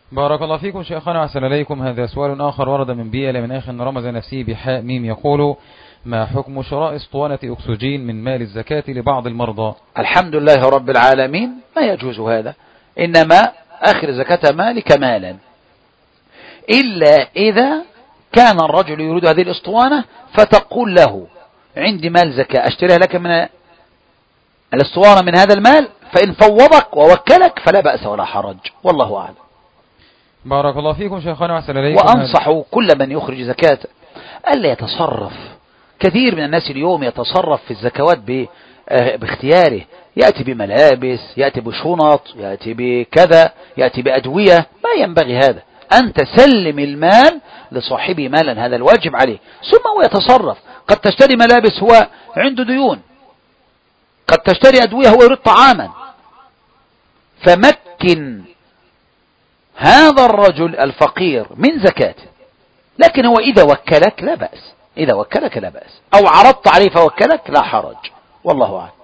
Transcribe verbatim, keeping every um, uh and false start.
بارك الله فيكم شيخنا وأحسن إليكم. هذا سؤال آخر ورد من بيئة من أخ رمز نفسه بحاء ميم، يقول: ما حكم شراء اسطوانة أكسجين من مال الزكاة لبعض المرضى؟ الحمد لله رب العالمين، ما يجوز هذا، إنما آخر زكاة مالك مالا، إلا إذا كان الرجل يريد هذه الاسطوانة فتقول له: عندي مال زكاة أشتريها لك من الاسطوانة من هذا المال، فإن فوضك ووكلك فلا بأس ولا حرج، والله أعلم. بارك الله فيكم شيخنا وأحسن إليكم. وأنصح كل من يخرج زكاة ألا يتصرف. كثير من الناس اليوم يتصرف في الزكوات باختياره، يأتي بملابس، يأتي بشنط، يأتي بكذا، يأتي بأدوية، ما ينبغي هذا. أنت سلم المال لصاحبه مالا، هذا الواجب عليه، ثم هو يتصرف. قد تشتري ملابس هو عنده ديون، قد تشتري أدوية هو يريد طعاما، فمكن هذا الرجل الفقير من زكاته. لكن هو إذا وكلك لا بأس، إذا وكلك لا بأس، أو عرضت عليه فوكلك لا حرج، والله أعلم.